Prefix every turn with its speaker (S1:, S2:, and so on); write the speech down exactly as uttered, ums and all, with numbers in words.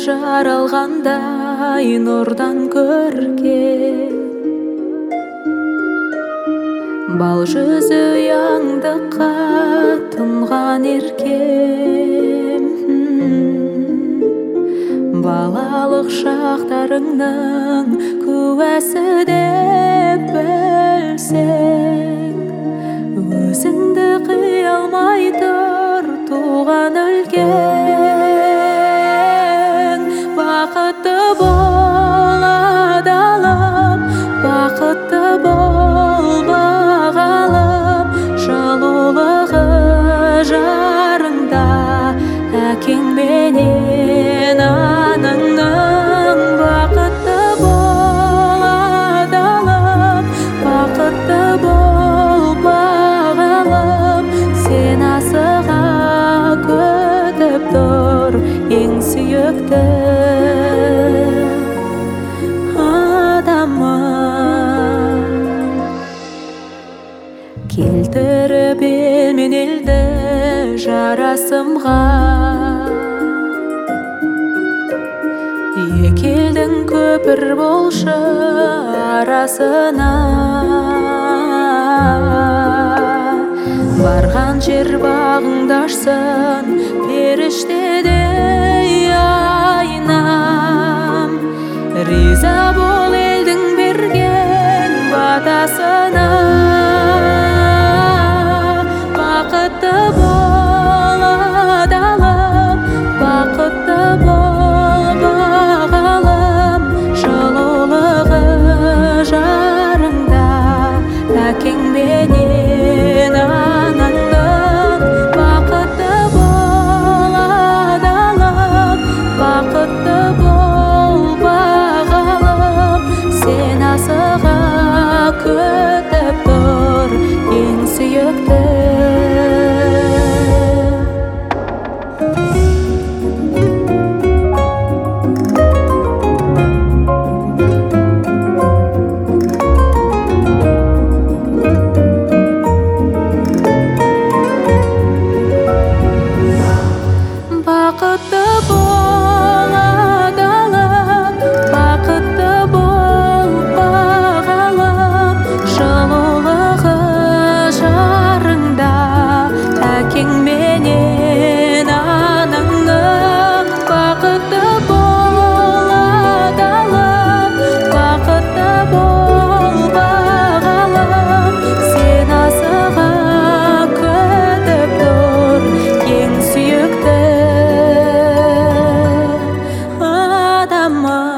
S1: жаралғандай нұрдан көрген, бал жүзі ұяңдыққа тұнған еркем. Балалық шақтарыңның куәсі деп білсең, өзіңді қия алмай тұр туған өлкең. Бақытты бол адалым, бақытты бол бағалым, жылулығы жарыңда әкең менен анаңның. Бақытты бол адалым, бақытты бол бағалым, сен асыға күтіп тұр ең сүйікті адамым. Келтіріп ел мен елді жарасымға, екі елдің көпір болшы арасына. Барған жер бағыңды ашсын періштедей айнам. Риза бол елдің берген батасына. Бақытты бол адалым, бақытты бол бағалым, жылулығы жарыңда әкең менен анаңның. Бақытты бол адалым, бақытты бол бағалым, сен асыға күтіп тұр ең сүйікті. Бақытты бол адалым, бақытты бол бағалым, жылулығы жарыңда әкең менен анаңның. Бақытты бол адалым, бақытты бол бағалым, сен асыға күтіп тұр ең сүйікті адамым.